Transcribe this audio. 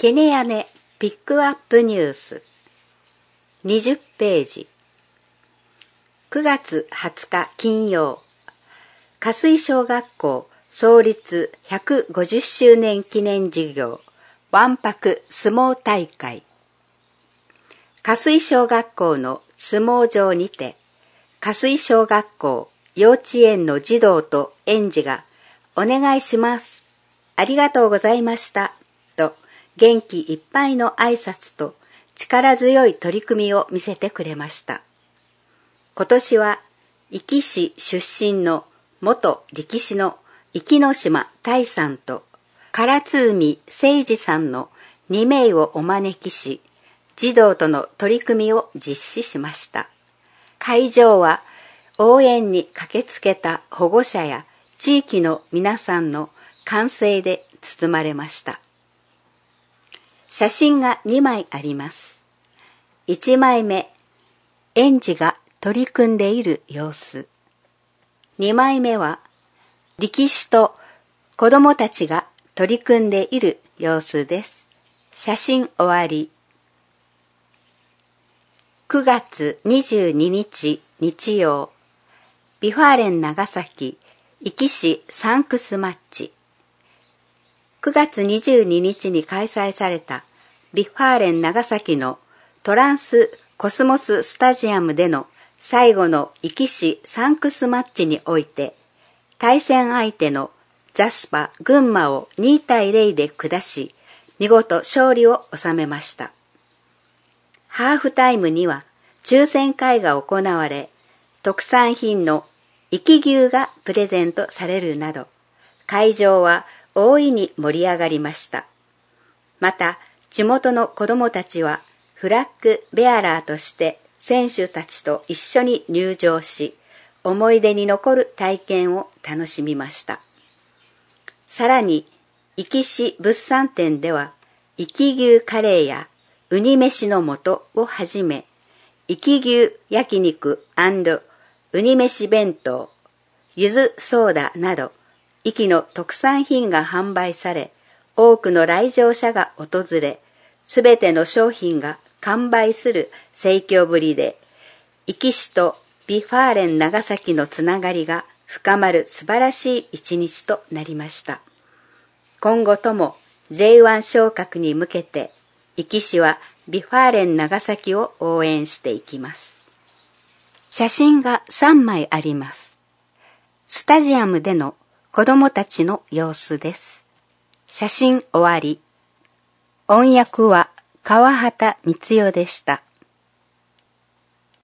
ケネヤネピックアップニュース20ページ9月20日金曜加水小学校創立150周年記念事業わんぱく相撲大会加水小学校の相撲場にて加水小学校幼稚園の児童と園児がお願いしますありがとうございましたと元気いっぱいの挨拶と力強い取り組みを見せてくれました。今年は壱岐市出身の元力士の壱岐島大さんと唐津海誠二さんの2名をお招きし、児童との取り組みを実施しました。会場は応援に駆けつけた保護者や地域の皆さんの歓声で包まれました。写真が2枚あります。1枚目、園児が取り組んでいる様子。2枚目は、力士と子どもたちが取り組んでいる様子です。写真終わり。9月22日日曜、ビファーレン長崎壱岐市サンクスマッチ。9月22日に開催されたビファーレン長崎のトランスコスモススタジアムでの最後の壱岐市サンクスマッチにおいて、対戦相手のザスパ群馬を2対0で下し、見事勝利を収めました。ハーフタイムには抽選会が行われ、特産品の壱岐牛がプレゼントされるなど、会場は大いに盛り上がりました。また、地元の子どもたちはフラッグベアラーとして選手たちと一緒に入場し、思い出に残る体験を楽しみました。さらに、壱岐市物産展では、壱岐牛カレーやウニ飯の素をはじめ、壱岐牛焼肉&ウニ飯弁当、ゆずソーダなど、壱岐の特産品が販売され、多くの来場者が訪れ、すべての商品が完売する盛況ぶりで、壱岐市とビファーレン長崎のつながりが深まる素晴らしい一日となりました。今後とも J1 昇格に向けて、壱岐市はビファーレン長崎を応援していきます。写真が3枚あります。スタジアムでの子どもたちの様子です。写真終わり。音訳は川畑光代でした。